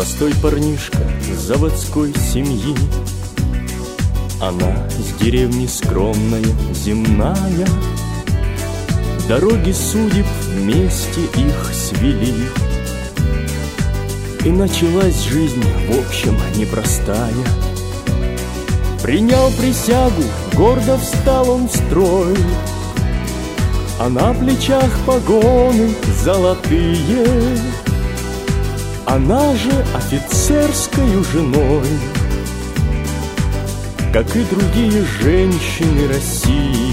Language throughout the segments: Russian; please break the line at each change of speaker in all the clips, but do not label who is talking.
Простой парнишка заводской семьи, она с деревни скромная, земная. Дороги судеб вместе их свели, и началась жизнь, в общем, непростая. Принял присягу, гордо встал он в строй, а на плечах погоны золотые. Она же офицерскою женой, как и другие женщины России.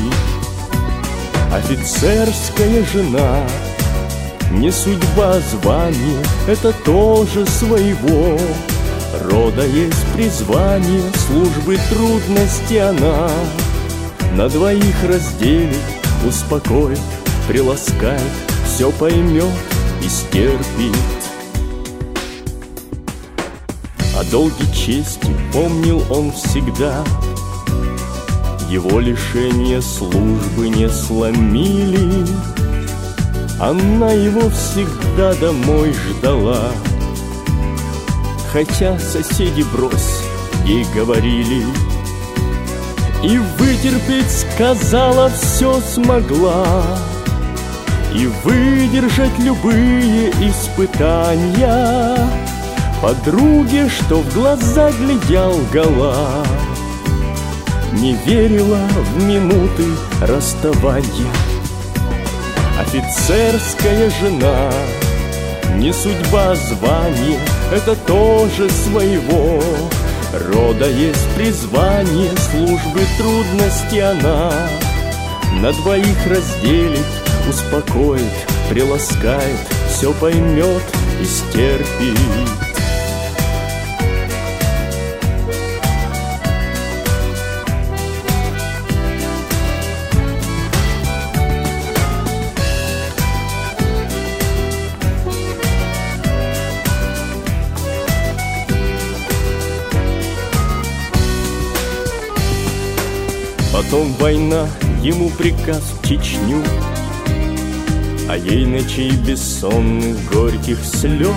Офицерская жена не судьба, звание, это тоже своего рода есть призвание. Службы трудности она на двоих разделит, успокоит, приласкает, все поймет и стерпит. О долге чести помнил он всегда, его лишения службы не сломили. Она его всегда домой ждала, хотя соседи брось ей говорили. И вытерпеть, сказала, все смогла, и выдержать любые испытания. Подруге, что в глаза глядя, лгала, не верила в минуты расставания. Офицерская жена не судьба, звание, это тоже своего рода есть призвание. Службы трудности она на двоих разделит, успокоит, приласкает, все поймет и стерпит. Потом война, ему приказ в Чечню, а ей ночей бессонных горьких слез.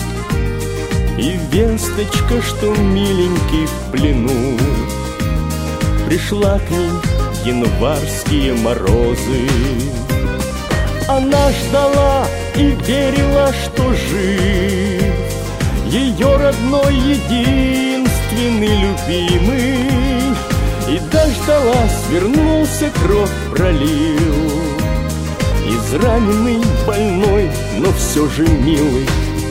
И весточка, что миленький в плену, пришла к ней в январские морозы. Она ждала и верила, что жив ее родной, единственный, любимый. И дождалась, вернулся, кровь пролил, израненный, больной, но все же милый.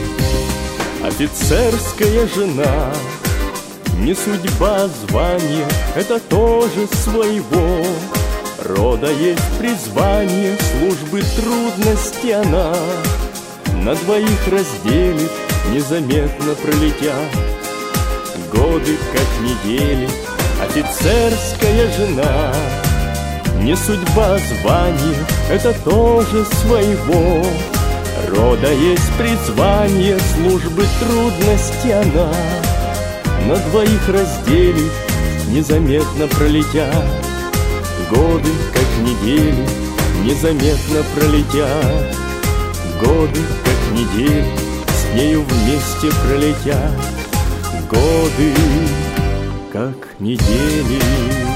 Офицерская жена не судьба, звание, это тоже своего рода есть призвание. Службы трудности она на двоих разделит, незаметно пролетя годы, как недели. Офицерская жена не судьба, звание, это тоже своего рода есть призвание. Службы трудности она на двоих разделит, незаметно пролетя годы, как недели, незаметно пролетя годы, как недели, с нею вместе пролетят годы, как недели.